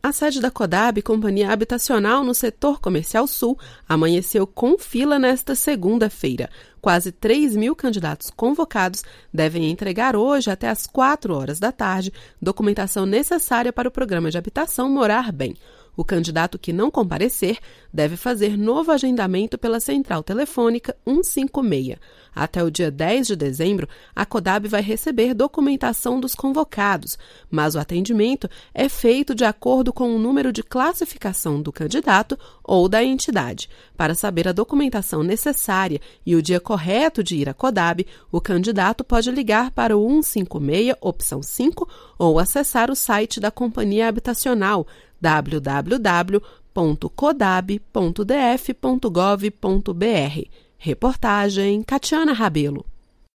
A sede da Codab, Companhia Habitacional no Setor Comercial Sul, amanheceu com fila nesta segunda-feira. Quase 3.000 candidatos convocados devem entregar hoje, até às 4 horas da tarde, documentação necessária para o programa de habitação Morar Bem. O candidato que não comparecer deve fazer novo agendamento pela central telefônica 156. Até o dia 10 de dezembro, a Codab vai receber documentação dos convocados, mas o atendimento é feito de acordo com o número de classificação do candidato ou da entidade. Para saber a documentação necessária e o dia correto de ir à Codab, o candidato pode ligar para o 156, opção 5, ou acessar o site da Companhia Habitacional, www.codab.df.gov.br. Reportagem Catiana Rabelo.